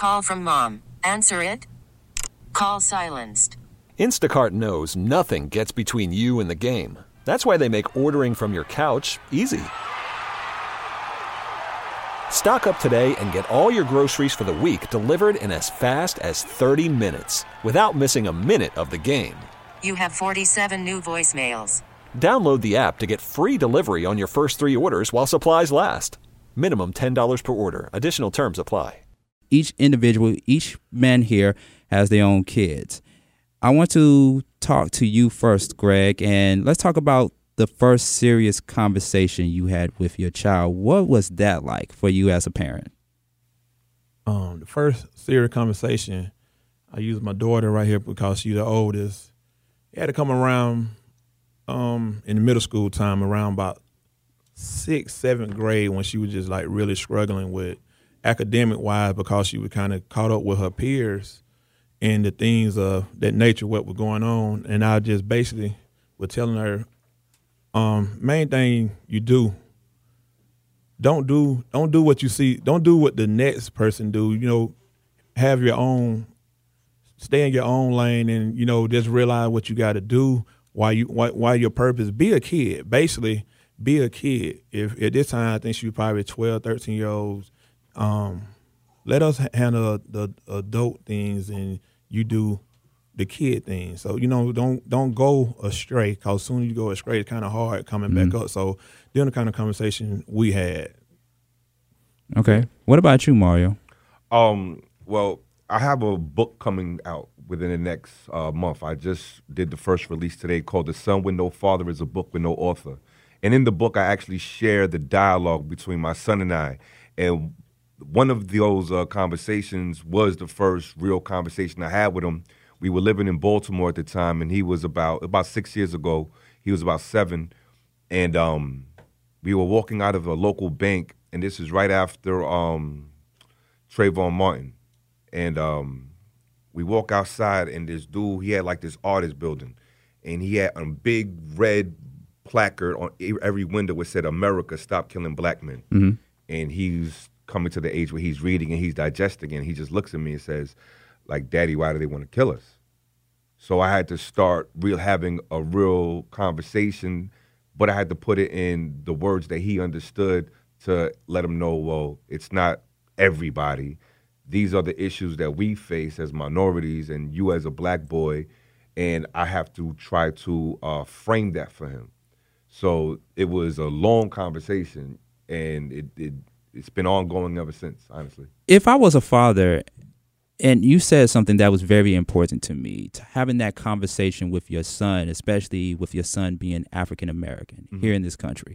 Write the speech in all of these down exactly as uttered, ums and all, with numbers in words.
Call from mom. Answer it. Call silenced. Instacart knows nothing gets between you and the game. That's why they make ordering from your couch easy. Stock up today and get all your groceries for the week delivered in as fast as thirty minutes without missing a minute of the game. You have forty-seven new voicemails. Download the app to get free delivery on your first three orders while supplies last. Minimum ten dollars per order. Additional terms apply. Each individual, each man here has their own kids. I want to talk to you first, Greg, and let's talk about the first serious conversation you had with your child. What was that like for you as a parent? Um, the first serious conversation, I used my daughter right here because she's the oldest. It had to come around um, in the middle school time, around about sixth, seventh grade, when she was just like really struggling with academic-wise, because she was kind of caught up with her peers and the things of that nature, what was going on. And I just basically was telling her, um, main thing you do, don't do don't do what you see, don't do what the next person do. You know, have your own, stay in your own lane, and you know, just realize what you got to do while you while, while your purpose. Be a kid, basically. Be a kid. If at this time, I think she was probably twelve, thirteen year olds. Um, let us handle the adult things, and you do the kid thing. So, you know, don't don't go astray, because as soon as you go astray, it's kind of hard coming mm-hmm. back up. So, doing the kind of conversation we had. Okay. What about you, Mario? Um. Well, I have a book coming out within the next uh, month. I just did the first release today, called The Son with No Father is a Book with No Author. And in the book, I actually share the dialogue between my son and I. And one of those uh, conversations was the first real conversation I had with him. We were living in Baltimore at the time, and he was about about six years ago. He was about seven, and um, we were walking out of a local bank, and this is right after um, Trayvon Martin. And um, we walk outside, and this dude, he had like this artist building, and he had a big red placard on every window which said, "America, stop killing black men." Mm-hmm. And he's coming to the age where he's reading and he's digesting, and he just looks at me and says, like, "Daddy, why do they want to kill us?" So I had to start real having a real conversation, but I had to put it in the words that he understood to let him know, well, it's not everybody. These are the issues that we face as minorities and you as a black boy, and I have to try to uh, frame that for him. So it was a long conversation, and it, it, it's been ongoing ever since, honestly. If I was a father, and you said something that was very important to me, to having that conversation with your son, especially with your son being African-American mm-hmm. here in this country,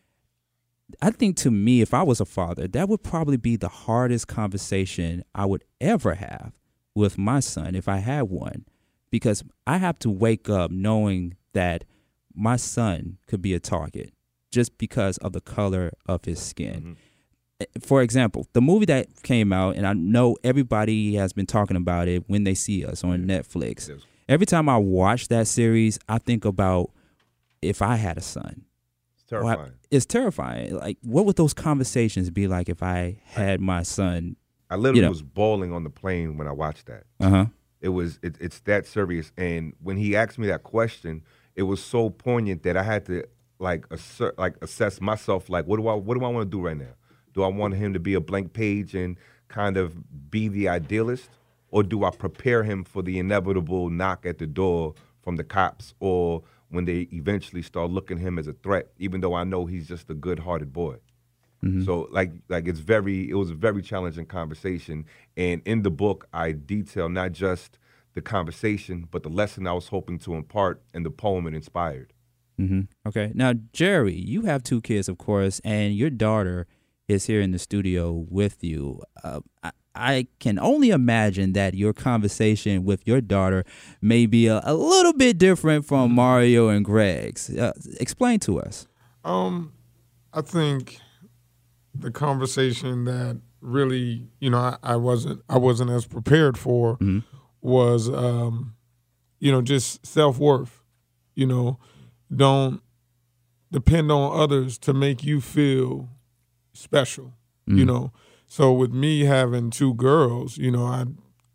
I think to me, if I was a father, that would probably be the hardest conversation I would ever have with my son if I had one, because I have to wake up knowing that my son could be a target just because of the color of his skin. Mm-hmm. For example, the movie that came out, and I know everybody has been talking about it, When They See Us on Netflix. Yes. Every time I watch that series, I think about if I had a son. It's terrifying. Well, I, it's terrifying. Like, what would those conversations be like if I had my son? I literally you know? was bawling on the plane when I watched that. Uh-huh. It was it, it's that serious. And when he asked me that question, it was so poignant that I had to like assert, like assess myself. Like, what do I what do I want to do right now? Do I want him to be a blank page and kind of be the idealist, or do I prepare him for the inevitable knock at the door from the cops, or when they eventually start looking at him as a threat, even though I know he's just a good-hearted boy? Mm-hmm. So like like it's very it was a very challenging conversation, and in the book I detail not just the conversation but the lesson I was hoping to impart and the poem it inspired. Mm-hmm. Okay, now Jerry, you have two kids, of course, and your daughter is here in the studio with you. Uh, I, I can only imagine that your conversation with your daughter may be a, a little bit different from Mario and Greg's. Uh, explain to us. Um, I think the conversation that really, you know, I, I wasn't I wasn't as prepared for mm-hmm. was, um, you know, just self-worth. You know, don't depend on others to make you feel special. Mm. You know, So with me having two girls, you know, I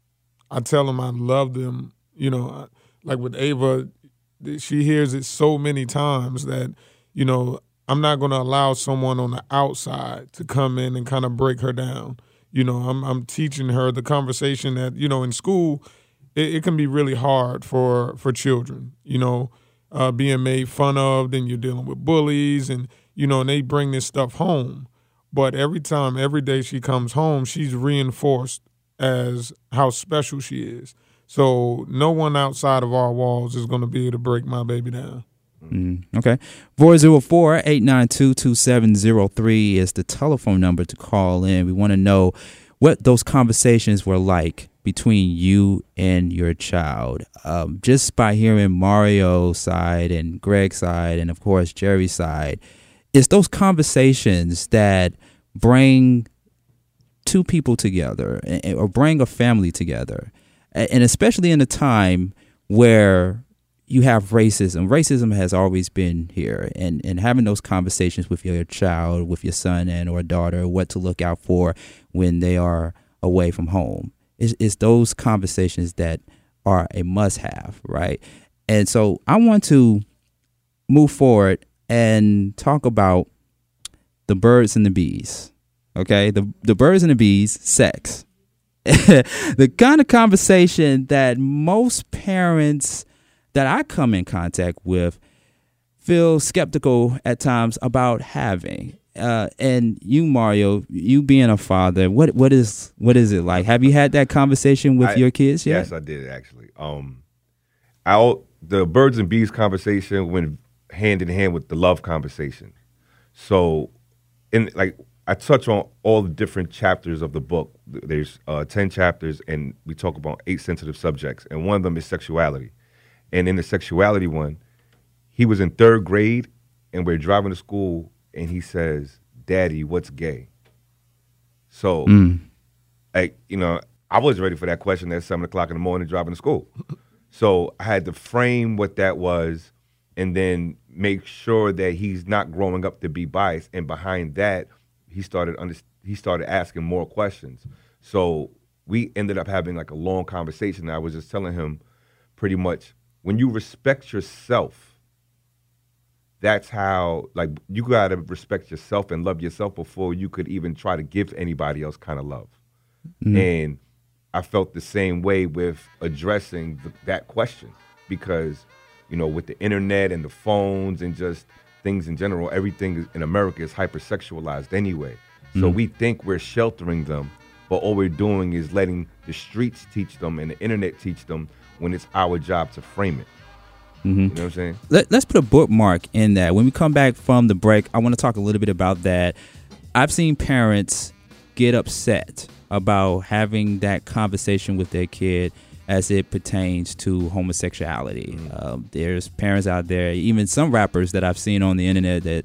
I tell them I love them. You know, I, like with Ava, she hears it so many times that, you know, I'm not going to allow someone on the outside to come in and kind of break her down. You know, I'm I'm teaching her the conversation that, you know, in school, it, it can be really hard for for children, you know, uh, being made fun of, then you're dealing with bullies and, you know, and they bring this stuff home. But every time, every day she comes home, she's reinforced as how special she is. So no one outside of our walls is going to be able to break my baby down. Mm, okay. four oh four, eight nine two, two seven oh three is the telephone number to call in. We want to know what those conversations were like between you and your child. Um, just by hearing Mario's side and Greg's side and, of course, Jerry's side, it's those conversations that bring two people together or bring a family together. And especially in a time where you have racism. Racism has always been here, and, and having those conversations with your child, with your son and or daughter, what to look out for when they are away from home. It's, it's those conversations that are a must-have, right? And so I want to move forward and talk about the birds and the bees, okay? The, the birds and the bees, sex. The kind of conversation that most parents that I come in contact with feel skeptical at times about having. Uh, and you, Mario, you being a father, what what is what is it like? Have you had that conversation with I, your kids yet? Yes, I did actually. Um, I, the birds and bees conversation went hand in hand with the love conversation. So, in like. I touch on all the different chapters of the book. There's uh, ten chapters, and we talk about eight sensitive subjects, and one of them is sexuality. And in the sexuality one, he was in third grade, and we're driving to school, and he says, "Daddy, what's gay?" So, mm. like, you know, I wasn't ready for that question at seven o'clock in the morning driving to school. So I had to frame what that was and then make sure that he's not growing up to be biased. And behind that, he started under, he started asking more questions. So we ended up having like a long conversation. I was just telling him pretty much, when you respect yourself, that's how, like, you got to respect yourself and love yourself before you could even try to give anybody else kind of love. Mm-hmm. And I felt the same way with addressing the, that question because, you know, with the internet and the phones and just things in general, everything in America is hypersexualized anyway. So mm. we think we're sheltering them, but all we're doing is letting the streets teach them and the internet teach them when it's our job to frame it. Mm-hmm. You know what I'm saying? Let, let's put a bookmark in that. When we come back from the break, I want to talk a little bit about that. I've seen parents get upset about having that conversation with their kid as it pertains to homosexuality. Mm. Um, there's parents out there, even some rappers that I've seen on the internet that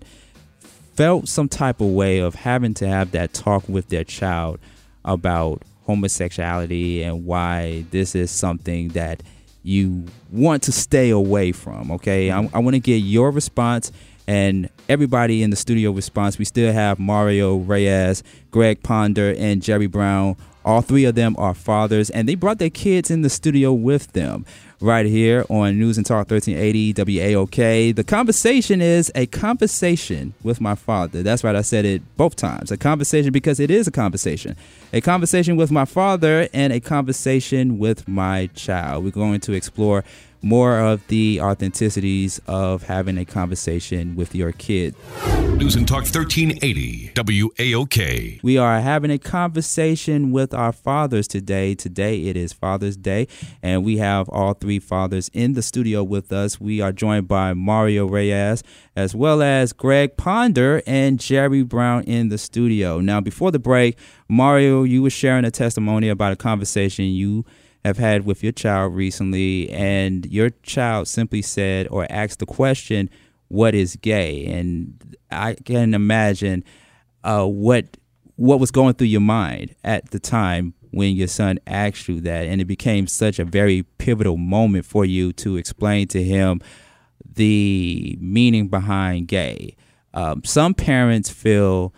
felt some type of way of having to have that talk with their child about homosexuality and why this is something that you want to stay away from, okay? I, I want to get your response and everybody in the studio response. We still have Mario Reyes, Greg Ponder, and Jerry Brown. All three of them are fathers, and they brought their kids in the studio with them right here on News and Talk thirteen eighty W A O K. The conversation is a conversation with my father. That's right. I said it both times. A conversation because it is a conversation. A conversation with my father and a conversation with my child. We're going to explore more of the authenticities of having a conversation with your kid. News and Talk thirteen eighty W A O K. We are having a conversation with our fathers today. Today it is Father's Day, and we have all three fathers in the studio with us. We are joined by Mario Reyes, as well as Greg Ponder and Jerry Brown in the studio. Now, before the break, Mario, you were sharing a testimony about a conversation you have had with your child recently, and your child simply said or asked the question, what is gay? And I can imagine uh, what what was going through your mind at the time when your son asked you that, and it became such a very pivotal moment for you to explain to him the meaning behind gay. Um, some parents feel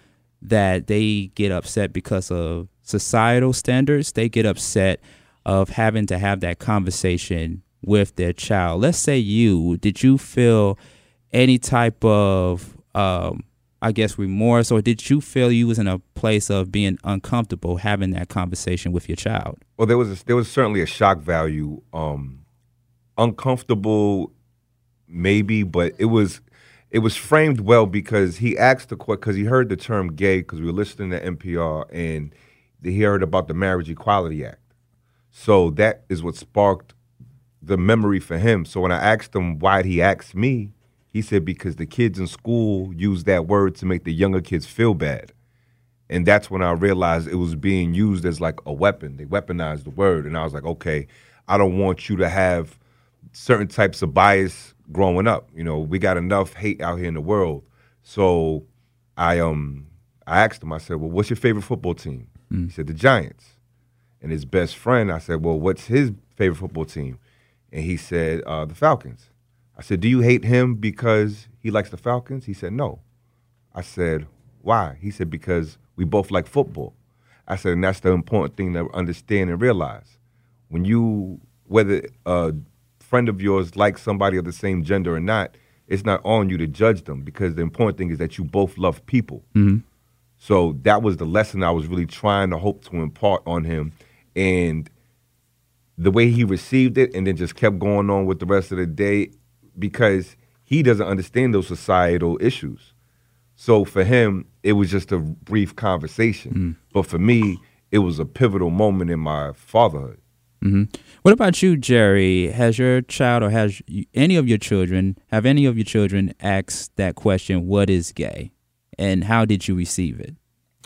that they get upset because of societal standards. They get upset of having to have that conversation with their child. Let's say you, did you feel any type of, um, I guess, remorse, or did you feel you was in a place of being uncomfortable having that conversation with your child? Well, there was a, there was certainly a shock value. Um, uncomfortable, maybe, but it was it was framed well because he asked the question because he heard the term gay because we were listening to N P R and he heard about the Marriage Equality Act. So that is what sparked the memory for him. So when I asked him why he asked me, he said because the kids in school use that word to make the younger kids feel bad. And that's when I realized it was being used as like a weapon. They weaponized the word. And I was like, okay, I don't want you to have certain types of bias growing up. You know, we got enough hate out here in the world. So I um I asked him, I said, well, what's your favorite football team? Mm. He said, the Giants. And his best friend, I said, well, what's his favorite football team? And he said, uh, the Falcons. I said, do you hate him because he likes the Falcons? He said, no. I said, why? He said, because we both like football. I said, and that's the important thing to understand and realize. When you, whether a friend of yours likes somebody of the same gender or not, it's not on you to judge them because the important thing is that you both love people. Mm-hmm. So that was the lesson I was really trying to hope to impart on him. And the way he received it and then just kept going on with the rest of the day because he doesn't understand those societal issues. So for him, it was just a brief conversation. Mm-hmm. But for me, it was a pivotal moment in my fatherhood. Mm-hmm. What about you, Jerry? Has your child or has you, any of your children, have any of your children asked that question, what is gay? And how did you receive it?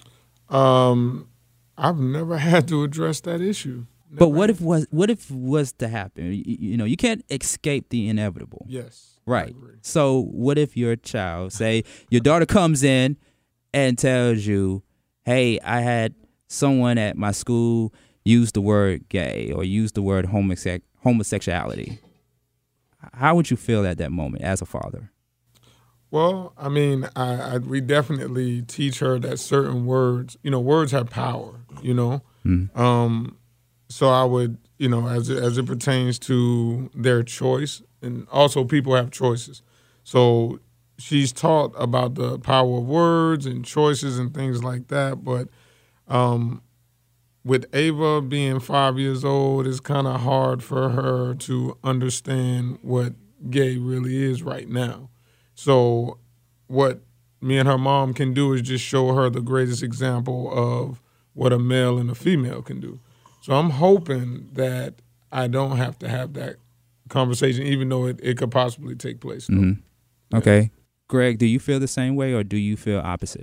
Um, I've never had to address that issue. Never but what if was what if was to happen? You, you know, you can't escape the inevitable. Yes. Right. So what if your child, say your daughter comes in and tells you, hey, I had someone at my school use the word gay or use the word homose- homosexuality. How would you feel at that moment as a father? Well, I mean, I, I we definitely teach her that certain words, you know, words have power, you know. Mm. Um, so I would, you know, as it, as it pertains to their choice, and also people have choices. So she's taught about the power of words and choices and things like that. But um, with Ava being five years old, it's kind of hard for her to understand what gay really is right now. So what me and her mom can do is just show her the greatest example of what a male and a female can do. So I'm hoping that I don't have to have that conversation, even though it, it could possibly take place. Mm-hmm. Yeah. Okay. Greg, do you feel the same way or do you feel opposite?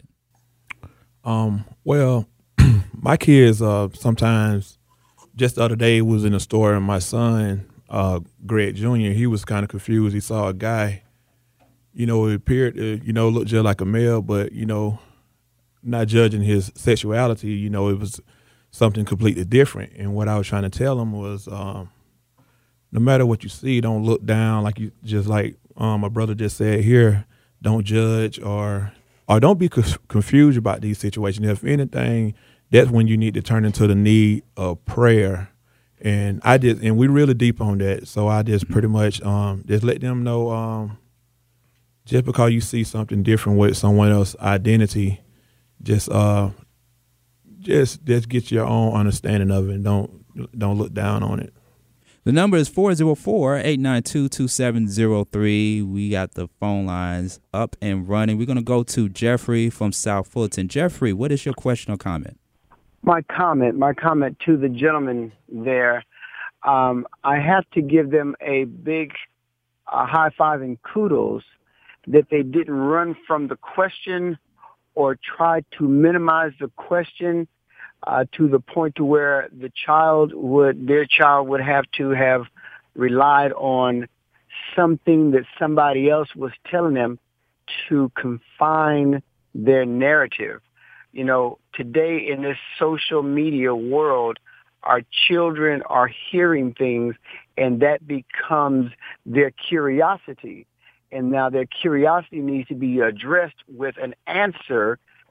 Um, well, my kids uh, sometimes, just the other day was in a store and my son, uh, Greg Junior, he was kind of confused. He saw a guy, you know, it appeared to, you know, look just like a male, but, you know, not judging his sexuality, you know, it was something completely different. And what I was trying to tell him was, um, no matter what you see, don't look down, like you just like um, my brother just said here, don't judge or or don't be co- confused about these situations. If anything, that's when you need to turn into the need of prayer. And I did, and we really deep on that. So I just pretty much um, just let them know, um, just because you see something different with someone else's identity, just uh, just just get your own understanding of it and don't don't look down on it. The number is four oh four, eight nine two, two seven oh three. We got the phone lines up and running. We're going to go to Jeffrey from South Fulton. Jeffrey, what is your question or comment? My comment, my comment to the gentleman there, um, I have to give them a big uh, high five and kudos that they didn't run from the question or try to minimize the question Uh, to the point to where the child would, their child would have to have relied on something that somebody else was telling them to confine their narrative. You know, today in this social media world, our children are hearing things and that becomes their curiosity. And now their curiosity needs to be addressed with an answer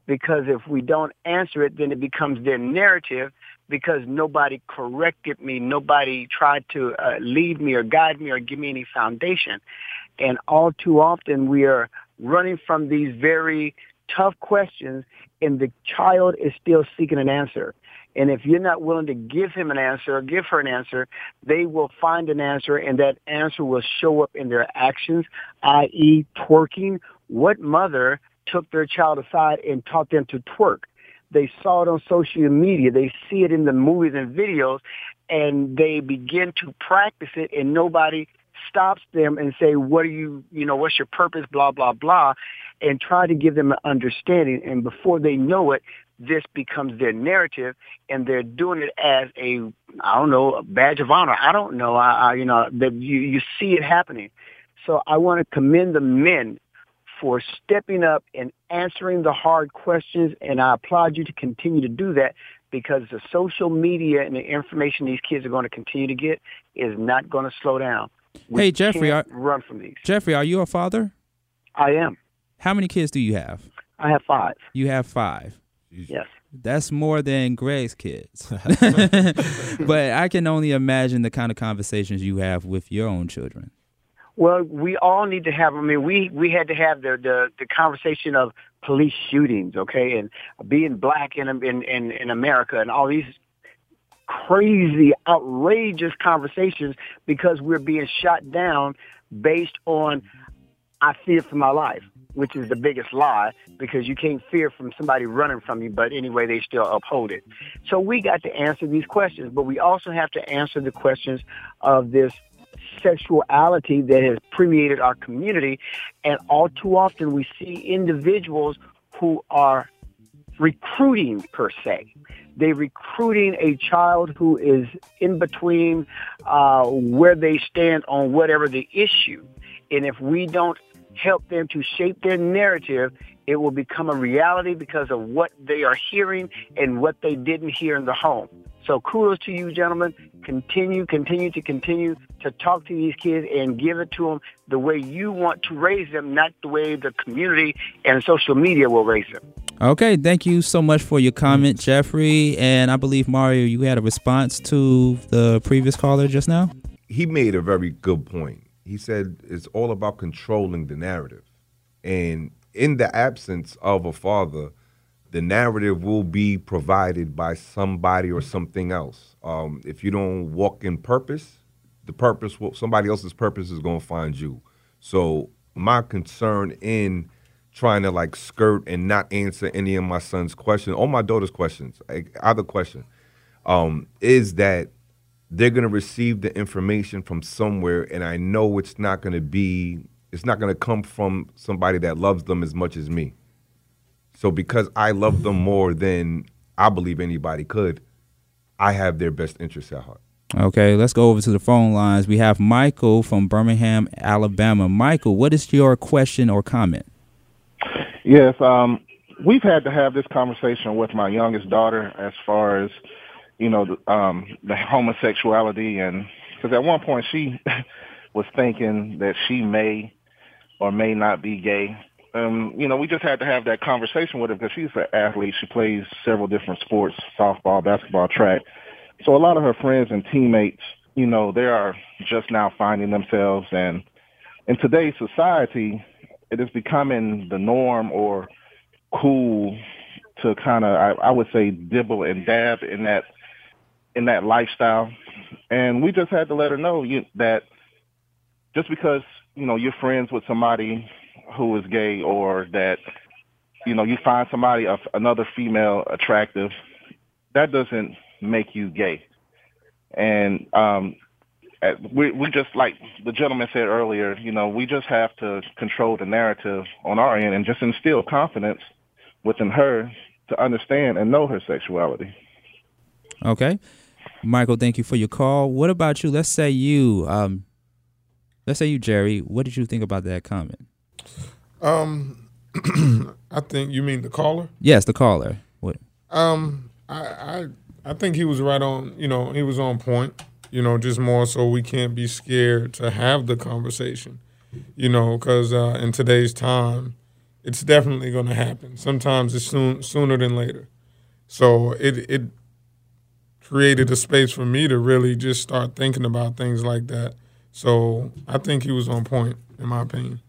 because if we don't answer it, then it becomes their narrative because nobody corrected me, nobody tried to uh, lead me or guide me or give me any foundation. And all too often we are running from these very tough questions, and the child is still seeking an answer. And if you're not willing to give him an answer or give her an answer, they will find an answer, and that answer will show up in their actions, that is twerking. What mother took their child aside and taught them to twerk? They saw it on social media. They see it in the movies and videos, and they begin to practice it, and nobody stops them and say, what are you, you know, what's your purpose, blah, blah, blah, and try to give them an understanding. And before they know it, this becomes their narrative, and they're doing it as a, I don't know, a badge of honor. I don't know. I, I you know, that you, you see it happening. So I want to commend the men for stepping up and answering the hard questions, and I applaud you to continue to do that, because the social media and the information these kids are going to continue to get is not going to slow down. We hey, Jeffrey, are, run from these. Jeffrey, are you a father? I am. How many kids do you have? I have five. You have five. Yes. That's more than Greg's kids. But I can only imagine the kind of conversations you have with your own children. Well, we all need to have, I mean, we, we had to have the, the, the conversation of police shootings, okay, and being black in, in, in, in America and all these crazy, outrageous conversations because we're being shot down based on, I fear for my life, which is the biggest lie, because you can't fear from somebody running from you, but anyway, they still uphold it. So we got to answer these questions, but we also have to answer the questions of this sexuality that has permeated our community. And all too often we see individuals who are recruiting, per se. They're recruiting a child who is in between uh, where they stand on whatever the issue. And if we don't help them to shape their narrative, it will become a reality because of what they are hearing and what they didn't hear in the home. So kudos to you, gentlemen. Continue, continue to continue to talk to these kids and give it to them the way you want to raise them, not the way the community and social media will raise them. Okay, thank you so much for your comment, Jeffrey. And I believe, Mario, you had a response to the previous caller just now? He made a very good point. He said it's all about controlling the narrative. And in the absence of a father, the narrative will be provided by somebody or something else. Um, if you don't walk in purpose, the purpose, will, somebody else's purpose is going to find you. So my concern in trying to like skirt and not answer any of my son's questions or my daughter's questions, either question, um, is that they're going to receive the information from somewhere, and I know it's not going to be, it's not going to come from somebody that loves them as much as me. So because I love them more than I believe anybody could, I have their best interests at heart. Okay, let's go over to the phone lines. We have Michael from Birmingham, Alabama. Michael, what is your question or comment? Yes, um, we've had to have this conversation with my youngest daughter as far as, you know, the, um, the homosexuality. And because at one point she was thinking that she may or may not be gay. Um, you know, we just had to have that conversation with her because she's an athlete. She plays several different sports, softball, basketball, track. So a lot of her friends and teammates, you know, they are just now finding themselves. And in today's society, it is becoming the norm or cool to kind of, I, I would say, dibble and dab in that in that lifestyle. And we just had to let her know you, that just because, you know, you're friends with somebody who is gay, or that, you know, you find somebody, of another female attractive, that doesn't make you gay. And um, we, we just, like the gentleman said earlier, you know, we just have to control the narrative on our end and just instill confidence within her to understand and know her sexuality. Okay. Michael, thank you for your call. What about you? Let's say you, um, let's say you, Jerry, what did you think about that comment? Um, I think you mean the caller. Yes, the caller. What? Um, I, I, I think he was right on. You know, he was on point. You know, just more so we can't be scared to have the conversation. You know, because uh, in today's time, it's definitely going to happen. Sometimes it's soon sooner than later. So it it created a space for me to really just start thinking about things like that. So I think he was on point, in my opinion.